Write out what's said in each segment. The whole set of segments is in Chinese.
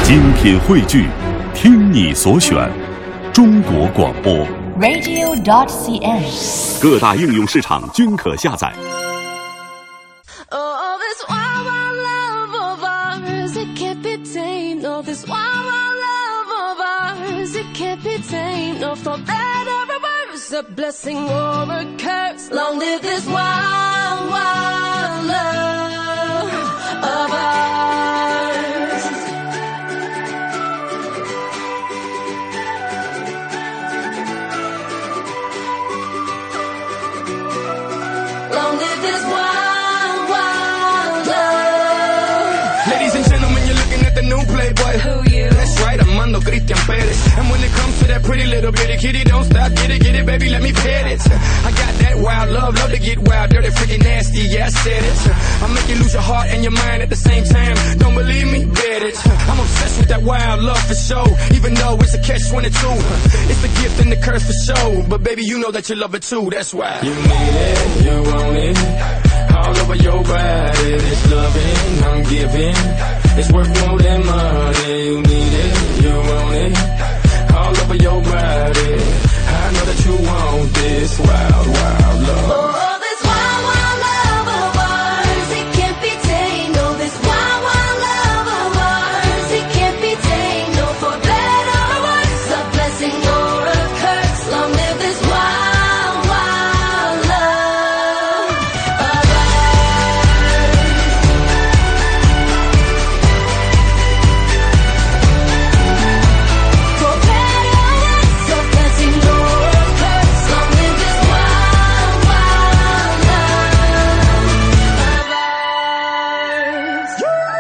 精品汇聚，听你所选，中国广播 radio.cn， 各大应用市场均可下载。 A blessing or a curse. Long live this wild, wild love of ours. Long live this wild, wild love. Ladies and gentlemen, you're looking at the new Playboy. Who you? That's right, Armando Christian Perez. And when it comes to that pretty little bitty kitty, don't stop, get it, baby, let me pet it. I got that wild love to get wild, dirty, freaking nasty, yeah, I said it. I'll make you lose your heart and your mind at the same time. Don't believe me? Bet it. I'm obsessed with that wild love for sure, even though it's a catch-22. It's the gift and the curse for sure, but baby, you know that you love it too, that's why. You need it, you want it, all over your body. This loving I'm giving, it's worth more than money. You need it, you want it, all over your body. I know that you want this wild, wild love. Oh, this wild, wild love of ours, it can't be tamed. Oh, this wild, wild love of ours, it can't be tamed. No, for better or worse, a blessing or a curse. Long live this wild, wild love of ours. For better or worse, a blessing or a curse. Long live this wild, wild love of ours.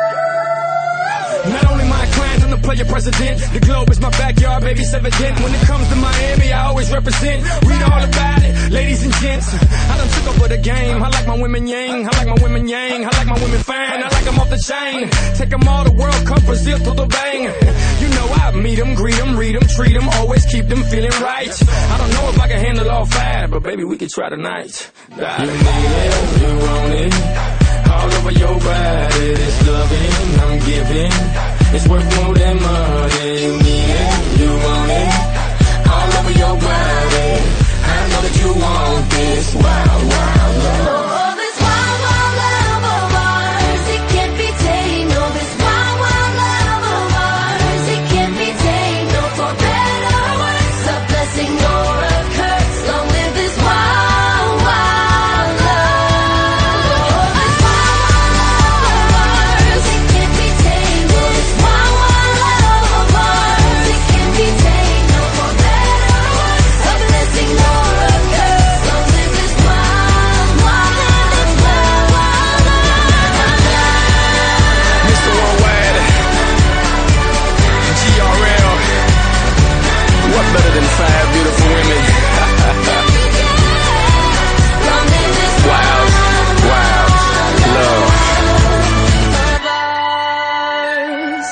Not only my clients, I'm the player president. The globe is my backyard, baby, it's evident. When it comes to Miami, I always represent. Read all about it, ladies and gents. I done took over the game. I like my women yang, I like my women yang, I like my women fine, I like them off the chain. Take them all to World Cup, Brazil to the bang. You know I meet them, greet them, read them, treat them, always keep them feeling right. I don't know if I can handle all five, but baby, we can try tonight. You need it, you want it, all over your body. This loving I'm giving, it's worth more than money. You need it, you want it, all over your body. I know that you want this wild, wild love. Oh, this wild, wild love of ours, it can't be tamed. Oh, this wild, wild love of ours, it can't be tamed. No, for better or worse, a blessing or a curse. Long live this wild, wild love. Oh, this wild, wild love of ours, it can't be tamed. Oh, this wild, wild love of ours, it can't be tamed. No, for better or worse, a blessing or a curse. Long live this wild, wild love. Mr. Worldwide, GRL, what better than 5 beautiful women? Wild, wild love. Ours.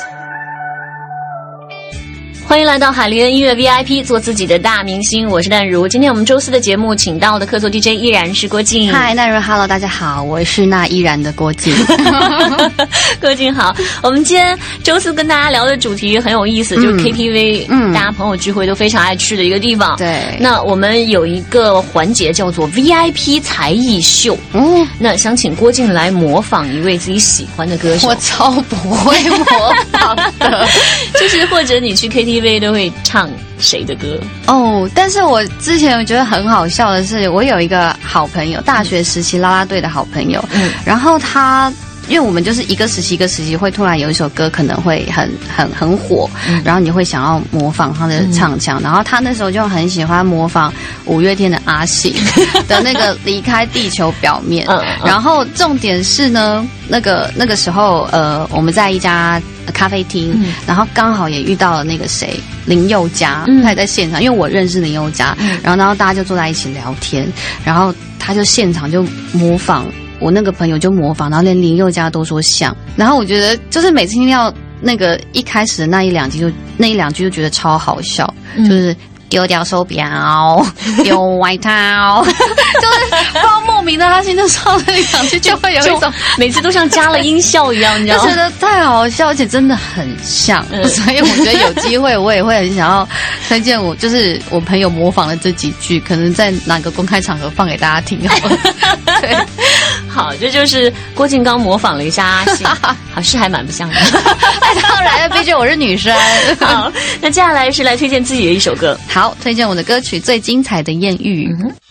欢迎来到海狸的音乐 VIP， 做自己的大明星。我是淡如。今天我们周四的节目，请到的客座 DJ 依然是郭靖。 嗨，那如 Hello， 大家好，我是那依然的郭靖。 郭靖好。我们今天周四跟大家聊的主题很有意思，就是 KTV， 大家朋友聚会都非常爱去的一个地方。 对， 那我们有一个环节叫做 VIP 才艺秀。那想请郭靖来模仿一位自己喜欢的歌手。 我超不会模仿的， 就是或者你去 KTV 都会唱谁的歌？ 哦，但是我之前我觉得很好笑的是，我有一个好朋友，大学时期啦啦队的好朋友，然后他。因为我们就是一个时期会突然有一首歌可能会很火，然后你会想要模仿他的唱腔，然后他那时候就很喜欢模仿五月天的阿信的那个离开地球表面，然后重点是呢，那个时候我们在一家咖啡厅，然后刚好也遇到了那个谁林宥嘉，他也在现场，因为我认识林宥嘉，然后大家就坐在一起聊天，然后他就现场就模仿。我那个朋友就模仿，然后连林宥嘉都说像，然后我觉得就是每次听到那个一开始的那一两句就觉得超好笑，就是丢掉手表，丢外套，就是不知道莫名的，他心就唱了两句，就会有一种每次都像加了音效一样，你知道吗？ 就觉得太好笑，而且真的很像，所以我觉得有机会我也会很想要推荐就是我朋友模仿的这几句，可能在哪个公开场合放给大家听好了。对， 好，这就是郭靖刚模仿了一下阿信，好是还蛮不像的。 当然，毕竟我是女生。 好，那接下来是来推荐自己的一首歌。 好，推荐我的歌曲《最精彩的艳遇》。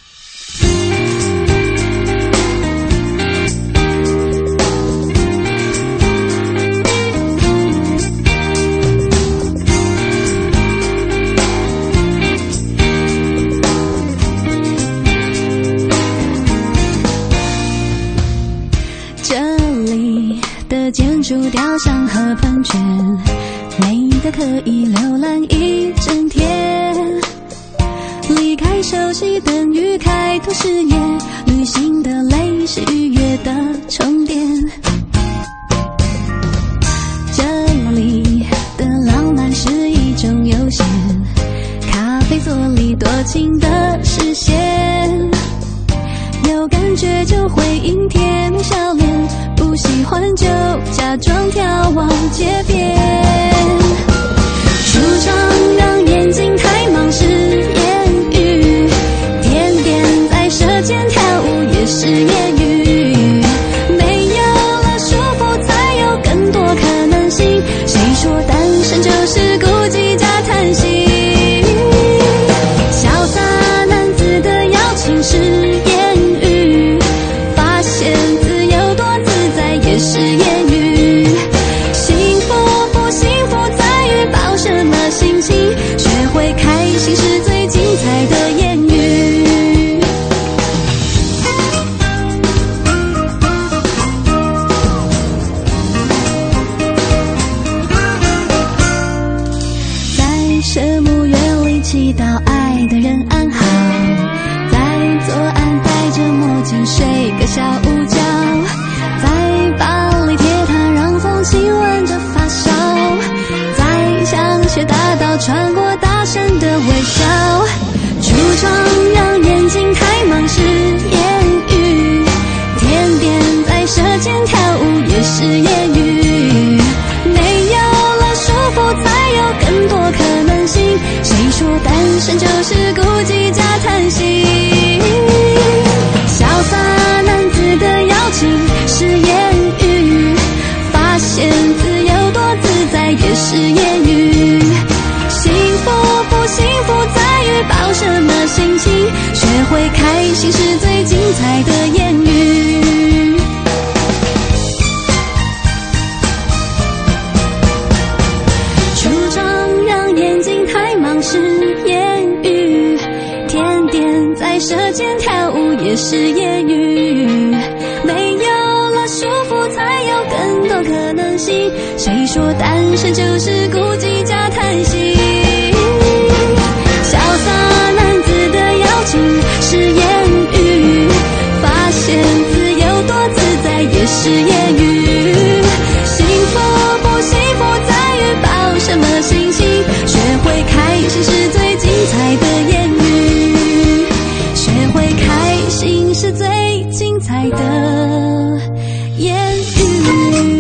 建筑雕像和喷泉，美得可以浏览一整天。离开熟悉等于开拓视野，旅行的累是愉悦的充电。这里的浪漫是一种悠闲，咖啡座里多情的视线，有感觉就回应贴面笑脸，不喜欢就假装眺望街边。橱窗让眼睛太忙是言语，甜点在舌尖跳舞也是言语。没有了束缚才有更多可能性，谁说单身就是孤寂加叹息？潇洒男子的邀请是言语，发现自由多自在也是言语。幸福不幸福在于抱什么心情，学会开心是最精彩的言语。在圣母院里祈祷爱的人安好，在左岸戴着墨镜睡个小午觉，在巴黎铁塔让风亲吻着发梢，在香榭大道穿过大声的微笑。橱窗让眼睛太忙是言语，甜点在舌尖跳舞也是言语。没有了束缚才有更多可能性，谁说单身就是孤寂加叹息？潇洒男子的邀请是言语，发现自由多自在也是言语。幸福不幸福在于抱什么心情，学会开心是最精彩的言语。橱窗让眼睛太忙是言语，甜点在舌尖跳舞也是言语。没有了束缚才有更多可能性，谁说单身就是孤寂加叹息？潇洒男子的邀请是言语，发现自由多自在也是言语。幸福不幸福在于抱什么心情，学会开心是最精彩的言语。学会开心是最精彩的言语。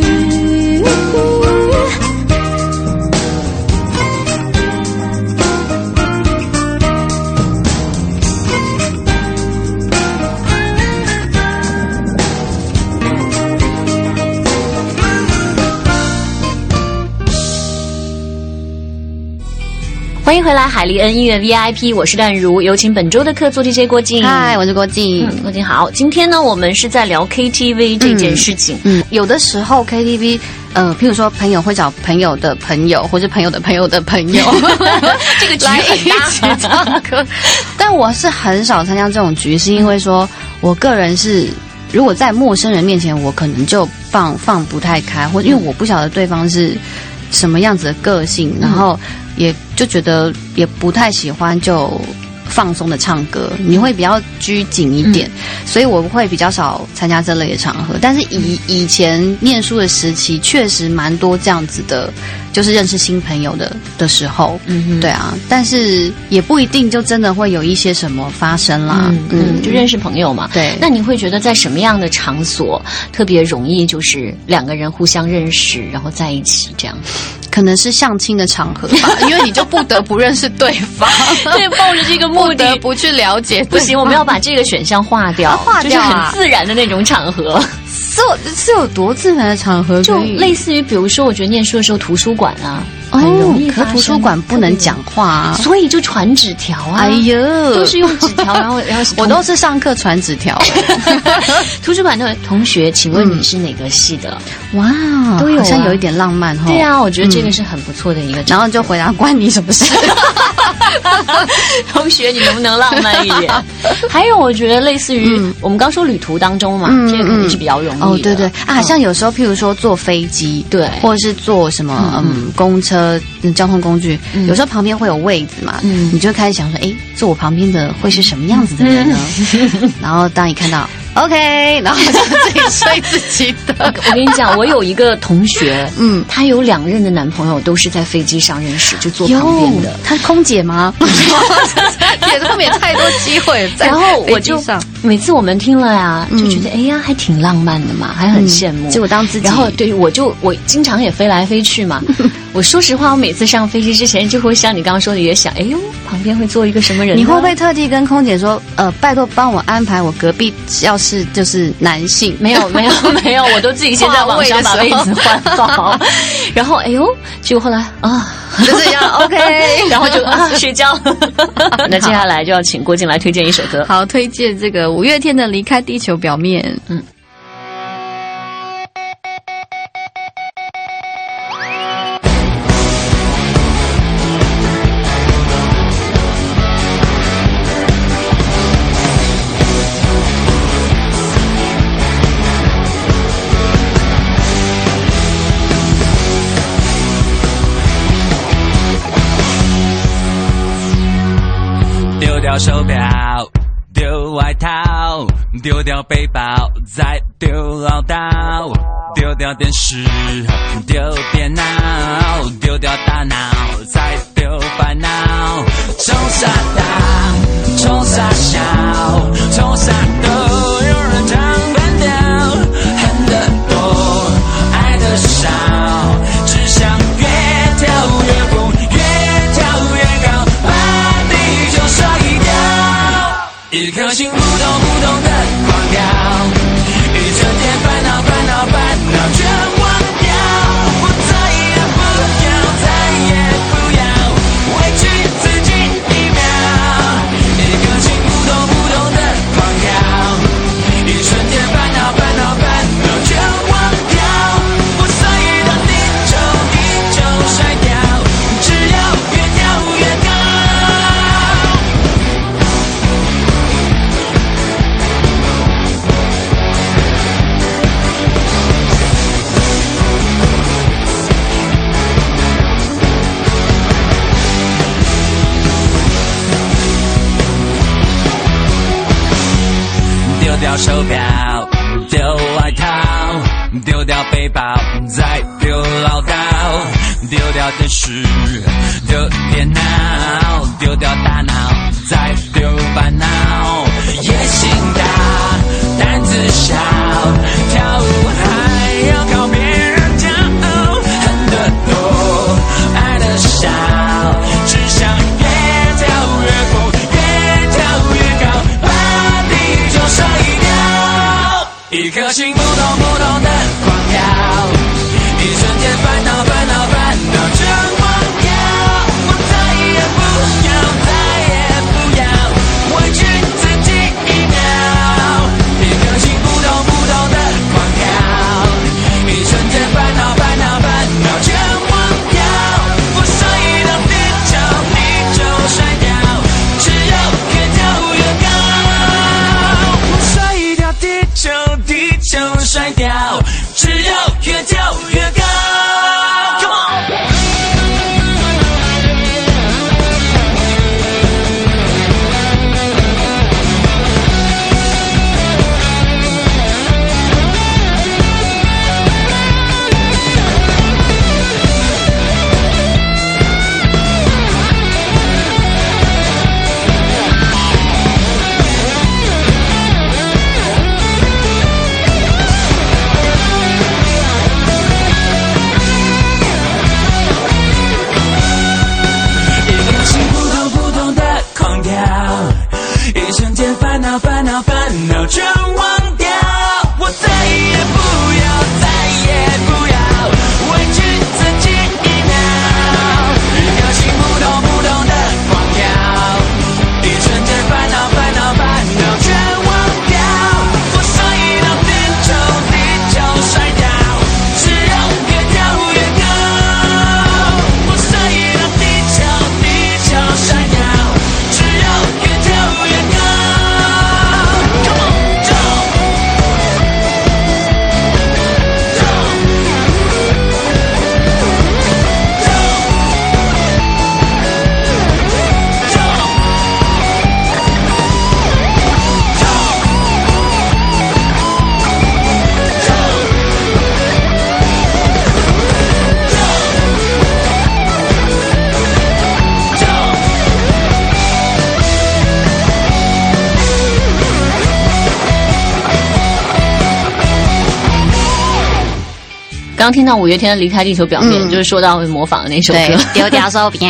欢迎回来，海利恩音乐 VIP， 我是淡如，有请本周的客座 DJ 郭靖。 嗨，我是郭靖。 郭靖好。今天呢，我们是在聊 KTV 这件事情。 有的时候 KTV，譬如说朋友会找朋友的朋友，或是朋友的朋友的朋友， 这个局来很大， 一起唱歌。但我是很少参加这种局，是因为说我个人是，如果在陌生人面前，我可能就放不太开，或因为我不晓得对方是什么样子的个性，然后也就觉得也不太喜欢就放松的唱歌，你会比较拘谨一点，所以我会比较少参加这类的场合。但是以前念书的时期，确实蛮多这样子的就是认识新朋友的时候，对啊，但是也不一定就真的会有一些什么发生啦， 就认识朋友嘛。 对， 那你会觉得在什么样的场所特别容易就是两个人互相认识，然后在一起这样？ 可能是相亲的场合吧，因为你就不得不认识对方， 对，抱着这个目的， 不得不去了解。 不行，我们要把这个选项划掉， 划掉就是很自然的那种场合。 是有多自然的场合？ 就类似于，比如说，我觉得念书的时候图书馆啊，很容易发生。 可图书馆不能讲话啊， 所以就传纸条啊。 哎呦， 都是用纸条，然后我都是上课传纸条。 图书馆的同学，请问你是哪个系的？ 哇， 都有， 好像有一点浪漫哈。 对啊，我觉得这个是很不错的一个。 然后就回答关你什么事？ 同学，你能不能浪漫一点？还有，我觉得类似于我们刚说旅途当中嘛，这个肯定是比较容易的。 哦，对对啊，像有时候，譬如说坐飞机， 对， 或者是坐什么公车、交通工具，有时候旁边会有位子嘛，你就会开始想说，哎，坐我旁边的会是什么样子的人呢？然后当你看到 OK， 然后就自己睡自己的。 我跟你讲，我有一个同学，她有2任的男朋友都是在飞机上认识，就坐旁边的。 她是空姐吗？也都没太多机会。 然后我就每次我们听了呀，就觉得哎呀，还挺浪漫的嘛，还很羡慕。 结果当自己， 然后对我经常也飞来飞去嘛。我说实话，我每次上飞机之前就会像你刚刚说的，也想，哎呦，旁边会坐一个什么人呢？ 你会不会特地跟空姐说，拜托帮我安排我隔壁要是就是男性？ 没有，我都自己先在网上把位子换好。然后哎呦，结果后来啊， 就这样 OK， 然后就睡觉。那接下来就要请郭靖来推荐一首歌。 好，推荐这个5月天的《离开地球表面》。 丢掉手表，丢外套，丢掉背包，再丢唠叨，丢掉电视，丢电脑，丢掉大脑，再丢烦恼。冲啥大，冲啥小，冲啥都有人唱反调，恨得多，爱得少，只想越跳越疯，越跳越高，把地球甩掉。一颗心扑通扑通的狂跳，一瞬间烦恼烦恼烦恼全忘掉，我再也不要再也不要委屈自己一秒。一颗心扑通扑通的狂跳，一瞬间烦恼烦恼烦恼全忘掉，我所有的地球甩掉，只要越跳越高。丢掉手表，丢外套，丢掉背包，再丢唠叨，丢掉电视，丢电脑，丢掉大脑，再丢烦恼。野心大，胆子小，跳舞还要靠别人骄傲，恨得多，爱得少，只想越跳越疯，越跳越高，把地球甩掉。一颗心扑通扑通的狂跳，一瞬间烦恼烦恼烦恼全忘掉，我再也不要再也不要委屈要全忘掉，我再也不要，再也不要委屈自己一秒，一秒心扑通扑通的狂跳，一瞬间烦恼烦恼烦恼全忘掉，我上一辆地球甩掉，只要越跳越高，我上一辆地球甩掉，只要越跳越高。Come on, jump, 刚听到五月天的《离开地球表面》，就是说到会模仿的那首歌， 丢掉手表。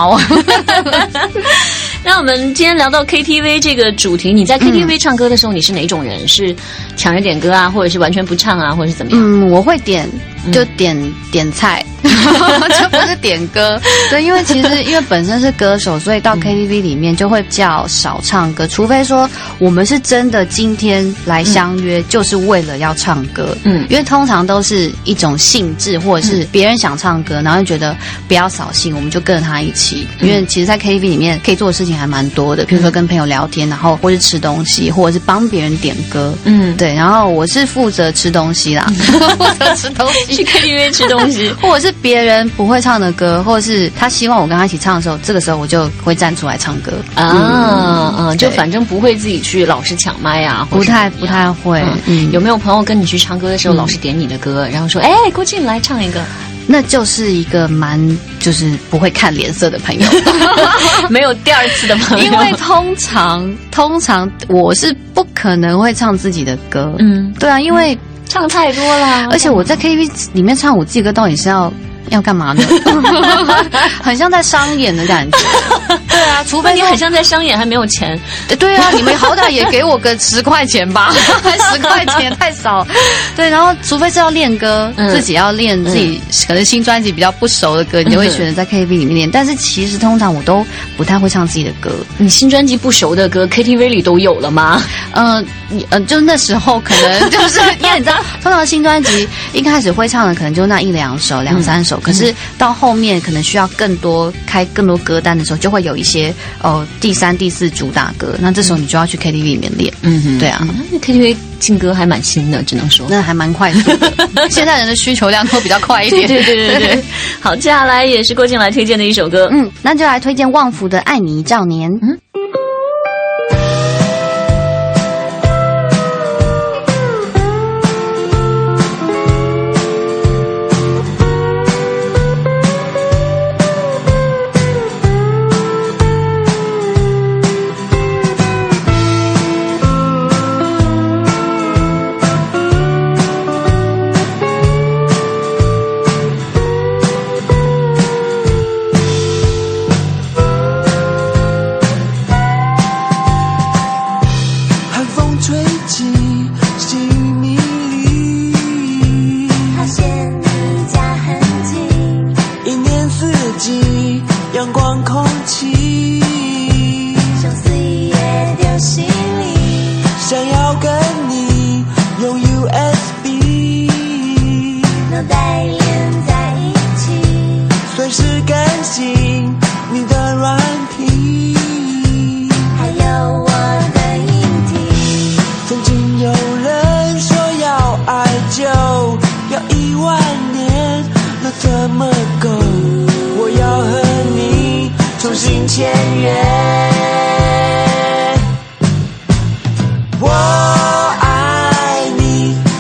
那我们今天聊到 KTV 这个主题，你在 KTV 唱歌的时候，你是哪种人？是抢着点歌啊，或者是完全不唱啊，或者是怎么样？ 我会点，就点菜，就不是点歌。对，因为其实因为本身是歌手，所以到 KTV 里面就会比较少唱歌，除非说我们是真的今天来相约，就是为了要唱歌。因为通常都是一种兴致，或者是别人想唱歌，然后就觉得不要扫兴，我们就跟着他一起。因为其实，在 KTV 里面可以做的事情还蛮多的，比如说跟朋友聊天，然后或是吃东西，或者是帮别人点歌。对。然后我是负责吃东西啦，负责吃东西， 去 KTV 吃东西， 或者是别人不会唱的歌，或者是他希望我跟他一起唱的时候，这个时候我就会站出来唱歌就反正不会自己去老是抢麦啊， 不太会。 有没有朋友跟你去唱歌的时候，老是点你的歌，然后说：“哎，郭靖来唱一个。” 那就是一个就是不会看脸色的朋友， 没有第二次的朋友。 因为通常我是不可能会唱自己的歌。对啊，因为唱太多了， 而且我在 KTV 里面唱我自己歌，到底是要干嘛呢？很像在商演的感觉。对啊，除非你很像在商演，还没有钱。 对啊，你们好歹也给我个10块钱吧，10块钱也太少。对，然后除非是要练歌，自己要练自己可能新专辑比较不熟的歌，你就会选择在 KTV 里面练。但是其实通常我都不太会唱自己的歌。 你新专辑不熟的歌 KTV 里都有了吗？ 就那时候可能就是因为你知道，通常新专辑一开始会唱的可能就那1-2首、2-3首，可是到后面可能需要开更多歌单的时候，就会有一些第3、第4主打歌，那这时候你就要去 KTV 里面练。对啊 ，KTV 进歌还蛮新的，只能说那还蛮快速的。现在人的需求量都比较快一点。 对。好，接下来也是郭靖来推荐的一首歌， 那就来推荐旺福的《爱你一兆年》。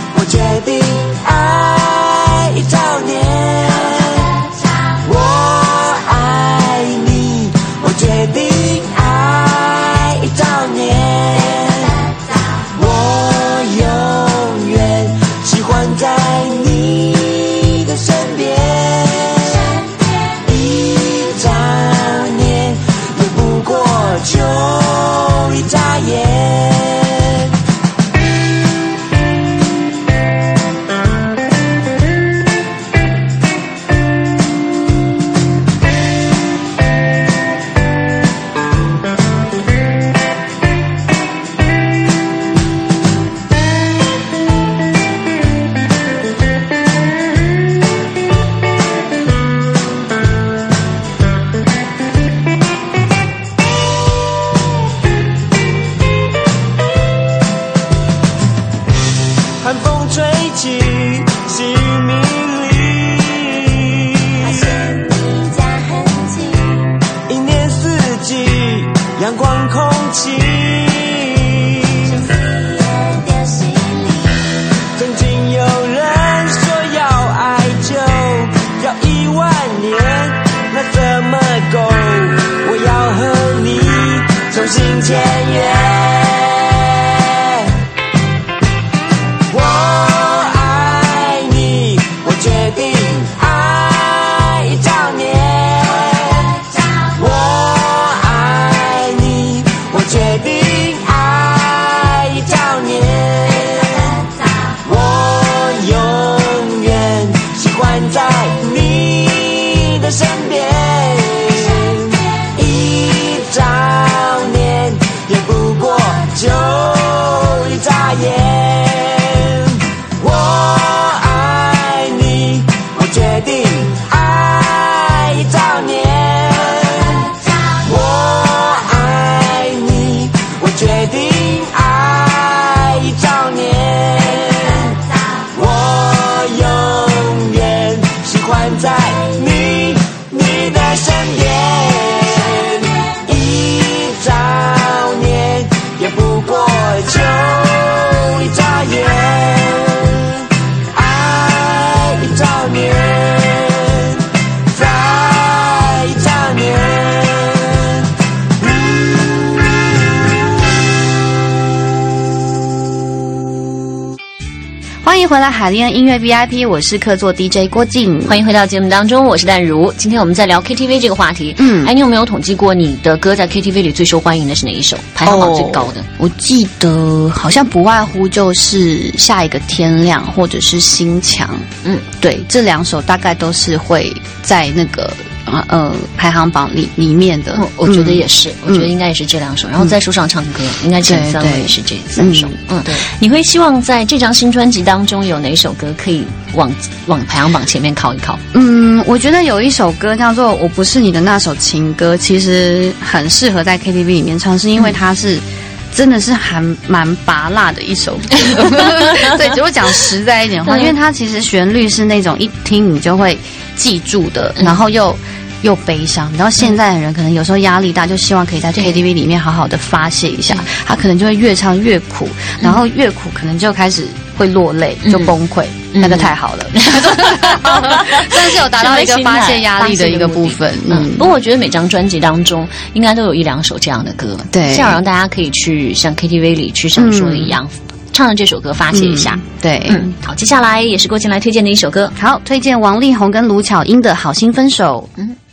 我情。曾经有人说要爱就要10000年，那怎么够？我要和你重新签约。我爱你，我决定爱1兆年。我爱你，我决定爱1兆年。我永远喜欢在你的身边。1兆年也不过就一眨眼。我爱你，我决定爱1兆年。我爱你，我决定爱1兆年。我永远喜欢在你的身边。1兆年也不过就一眨眼。爱1兆年，再1兆年。 欢迎回来海恋音乐 VIP， 我是客座 DJ 郭静。 欢迎回到节目当中，我是淡如。今天我们在聊 KTV 这个话题。哎，你有没有统计过你的歌在 KTV 里最受欢迎的是哪一首？排行榜最高的？ 我记得好像不外乎就是下一个天亮或者是心墙。对，这2首大概都是会在那个排行榜里面的。 我觉得也是，我觉得应该也是这2首。然后在书上唱歌，应该前3位是这3首。对。你会希望在这张新专辑当中有哪首歌可以往排行榜前面靠一靠？ 我觉得有一首歌叫做《我不是你的那首情歌》，其实很适合在 KTV 里面唱，是因为它是真的是还蛮拔辣的一首歌。对，如果讲实在一点的话，因为它其实旋律是那种一听你就会记住的，然后又悲伤。你知道现在的人可能有时候压力大，就希望可以在 KTV 里面好好的发泄一下，他可能就会越唱越苦，然后越苦可能就开始会落泪，就崩溃。那个太好了，真的是有达到一个发泄压力的一个部分。 不过我觉得每张专辑当中应该都有1-2首这样的歌， 对， 这样让大家可以去像 KTV 里去像说的一样，唱着这首歌发泄一下。 对， 好，接下来也是郭靖来推荐的一首歌。 好，推荐王力宏跟卢巧音的《好心分手》。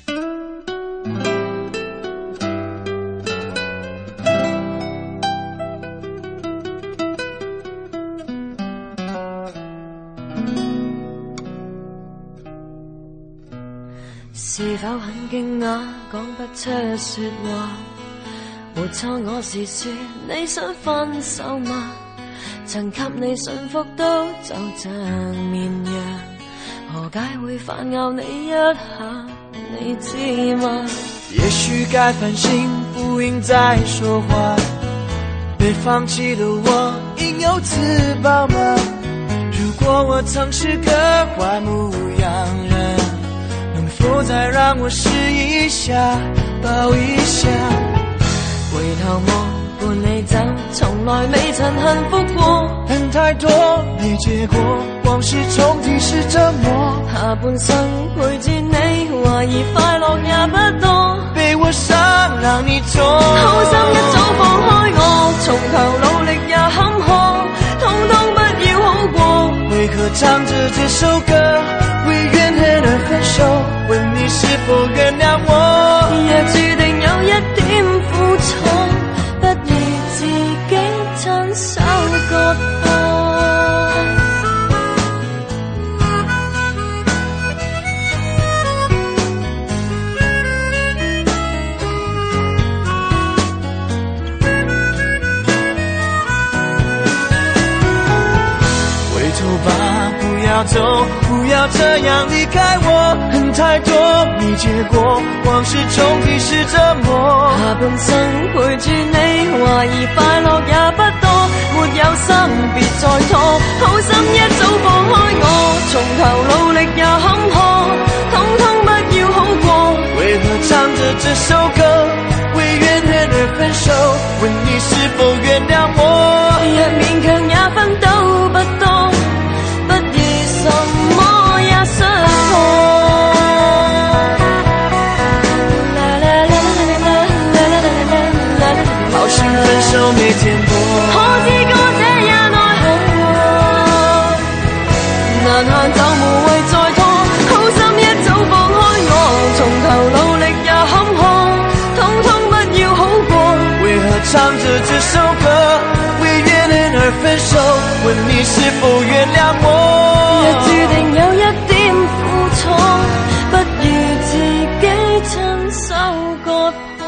是否很驚訝，講不出說話？沒錯，我是說你想分手嗎？曾給你信服都就像綿羊，何解會反咬你一下？你知嗎？ 也許該反省，不應再說話。被放棄的我，應有自保嗎？如果我曾是個壞牧羊人，能否再讓我試一下，抱一下？ 回頭望伴你走，從來未曾幸福過， 恨太多沒結果，往事重提是折磨。 下半生陪住你，懷疑快樂也不多， 被我傷讓你痛， 好心一早放開我，從頭努力也坎坷，通通不要好過。 為何唱着這首歌，為怨恨而分手？問你是否原諒我？ 若注定有一點苦楚，不如自己親手割破。 回頭吧，不要走，不要這樣離開我，恨太多沒結果，往事重提是折磨。 下半生陪住你，懷疑快樂也不多，沒有心別再拖，好心一早放開我，從頭努力也坎坷，通通不要好過。 為何唱着這首歌，為怨恨而分手？問颠簸。 可知歌者也奈何，難限就無謂再拖，好心一早放開我，從頭努力也坎坷，通通不要好過。 為何唱着這首歌，為原戀而分手？問你是否原諒我？ 若注定有一點苦楚，不如自己親手割破。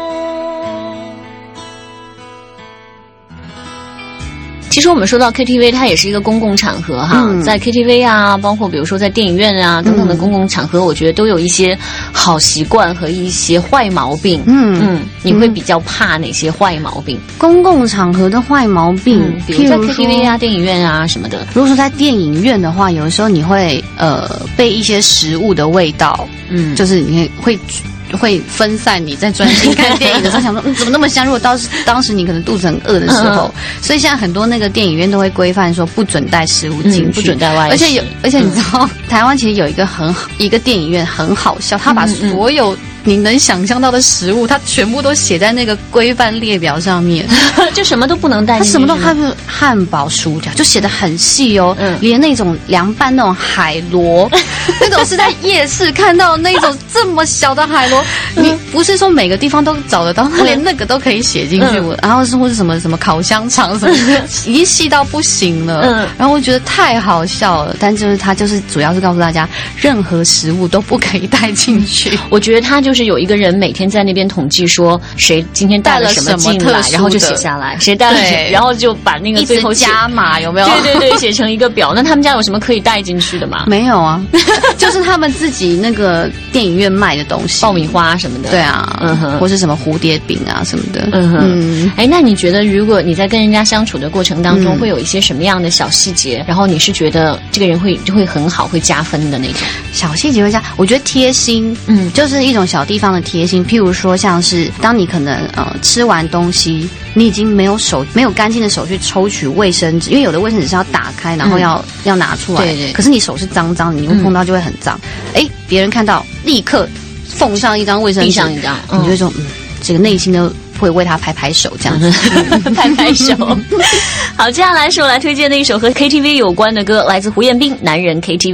其实我们说到 KTV， 它也是一个公共场合哈，在 KTV 啊，包括比如说在电影院啊等等的公共场合，我觉得都有一些好习惯和一些坏毛病。你会比较怕哪些坏毛病？ 公共场合的坏毛病， 比如在 KTV 啊、电影院啊什么的。 如果说在电影院的话，有的时候你会被一些食物的味道，就是你会分散你在专心看电影的时候，想说怎么那么香？如果当时你可能肚子很饿的时候，所以现在很多那个电影院都会规范说不准带食物进去， 不准带外食。 而且你知道，台湾其实有一个电影院很好笑，他把所有你能想象到的食物，它全部都写在那个规范列表上面， 就什么都不能带进去。 它什么都汉堡、薯条，就写得很细哦，连那种凉拌那种海螺，那种是在夜市看到那种这么小的海螺，你不是说每个地方都找得到，连那个都可以写进去。然后或是什么烤香肠什么，已经细到不行了。然后我觉得太好笑了，但就是它就是主要是告诉大家，任何食物都不可以带进去。 我觉得它就是有一个人每天在那边统计说谁今天带了什么进来，然后就写下来，谁带了谁，然后就把那个最后加码，有没有？ 对，写成一个表。那他们家有什么可以带进去的吗？ 没有啊，就是他们自己那个电影院卖的东西， 爆米花什么的。 对啊，或是什么蝴蝶饼啊什么的。 那你觉得如果你在跟人家相处的过程当中，会有一些什么样的小细节，然后你是觉得这个人会很好，会加分的那种？ 小细节会加，我觉得贴心，就是一种小地方的贴心。譬如说，像是当你可能吃完东西，你已经没有干净的手去抽取卫生纸，因为有的卫生纸是要打开，然后要拿出来。对。可是你手是脏脏的，你会碰到就会很脏。别人看到立刻奉上一张卫生纸， 递上一张， 你就会说这个内心都会为他拍拍手，这样子拍手。好，接下来是我来推荐的一首和 KTV 有关的歌，来自胡彦斌《男人 KTV》。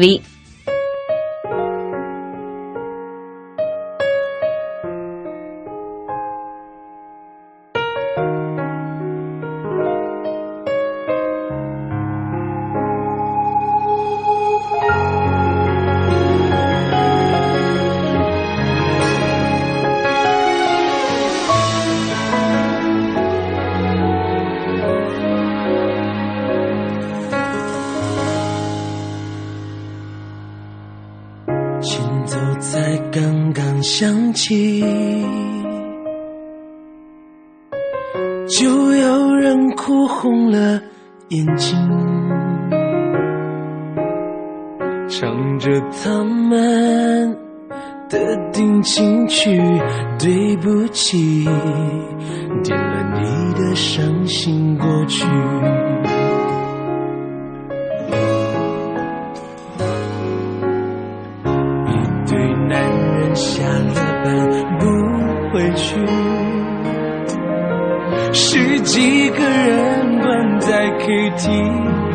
想起，就有人哭红了眼睛，唱着他们的定情曲，对不起，点了你的伤心过去。下了班不回去，十几个人关在 KTV，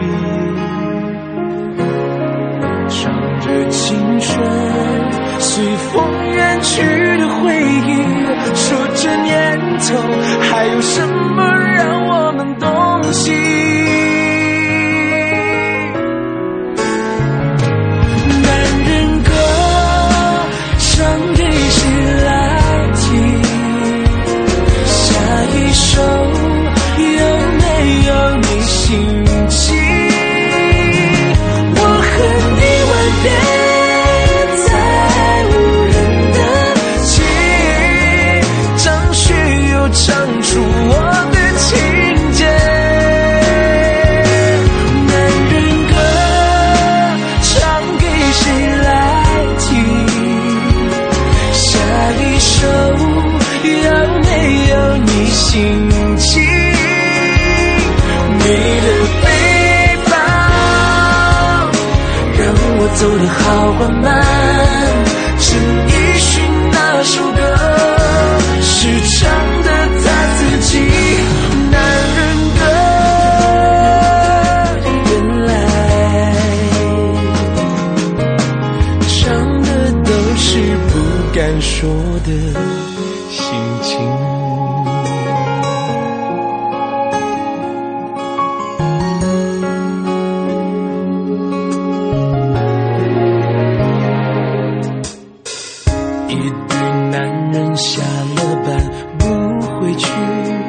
唱着青春随风远去的回忆，说这年头还有什么让我们动心。唱给谁来听？下一首有没有你心情？我和你吻别在无人的街，张学友唱出我的情节。男人歌唱给谁来听？下一首有没有你心情？你的背包让我走得好缓慢，陈奕迅那首歌是唱的他自己。男人敢说的心情。一对男人下了班不回去，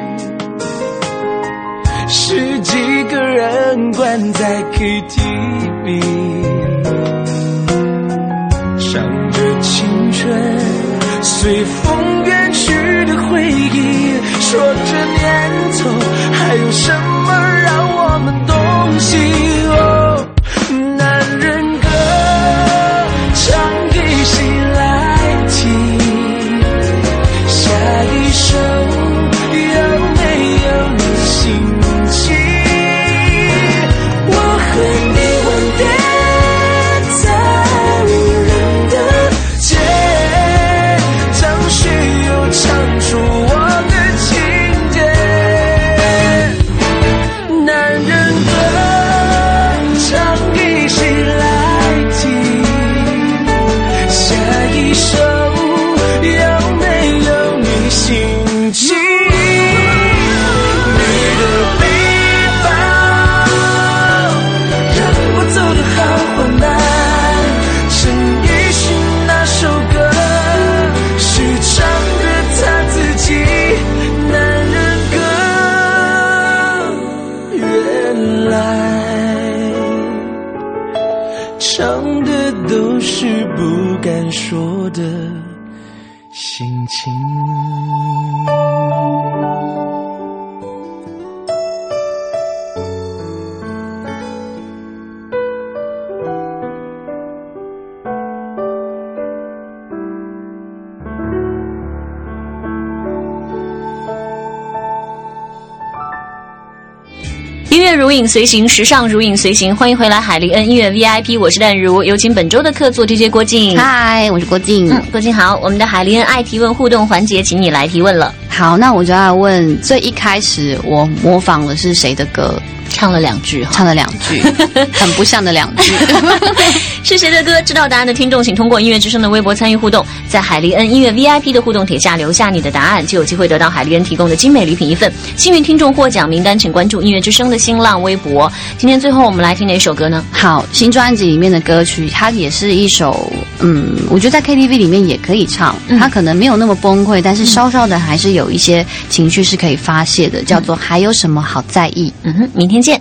十几个人关在 KTV， 唱着青春随风远去的回忆，说这年头还有什么让我们动心。哦，男人歌唱给谁来听？下一首有没有你心情？我和你吻别在无人的街，张学友唱出我的情节。男人歌唱给谁来听？下一首有没有你心情？你的背包让我走得好缓慢，陈奕迅那首歌是唱的他自己。男人歌原来唱的都是不敢说的心情。 音乐如影随形，时尚如影随形。欢迎回来，海利恩音乐 VIP， 我是淡如，有请本周的客座 DJ 郭靖。 嗨，我是郭靖。 郭靖好，我们的海利恩爱提问互动环节，请你来提问了。 好，那我就要问，最一开始我模仿的是谁的歌？ 唱了2句哈， 唱了2句，很不像的2句。 是谁的歌？知道答案的听众，请通过音乐之声的微博参与互动，在海利恩音乐 VIP 的互动帖下留下你的答案，就有机会得到海利恩提供的精美礼品1份。幸运听众获奖名单，请关注音乐之声的新浪微博。今天最后我们来听哪首歌呢？ 好，新专辑里面的歌曲，它也是一首，我觉得在 KTV 里面也可以唱，它可能没有那么崩溃，但是稍稍的还是有一些情绪是可以发泄的，叫做还有什么好在意。 明天见。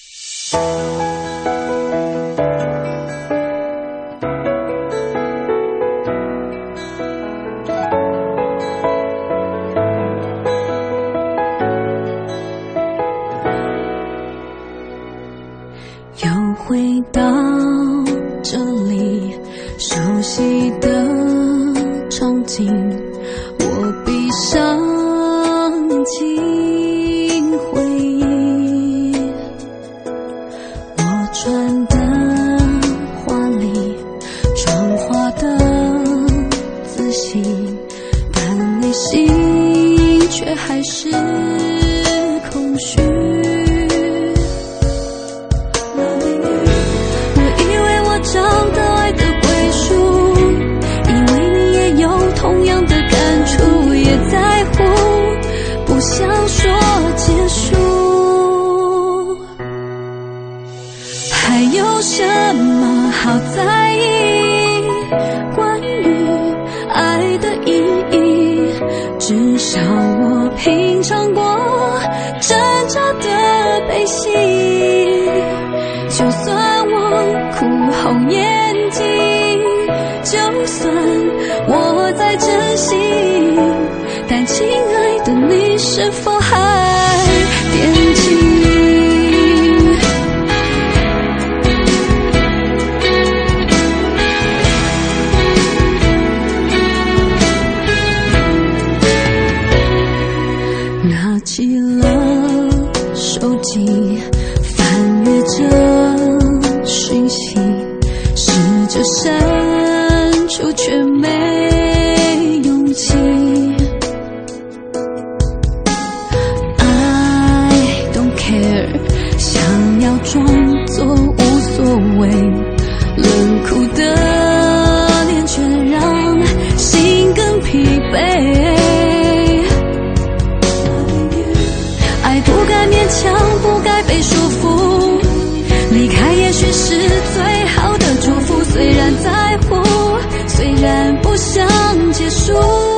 又回到这里，熟悉的场景，我闭上眼睛回忆，我穿的华丽，妆化的仔细，但内心却还是空虚。找到爱的归属，以为你也有同样的感触，也在乎，不想说结束。还有什么好在意？关于爱的意义，至少我品尝过挣扎的悲喜。就算我哭红眼睛，就算我在珍惜，但亲爱的你是否还惦记？拿起了手机，翻阅着讯息，试着删除却没勇气。 束。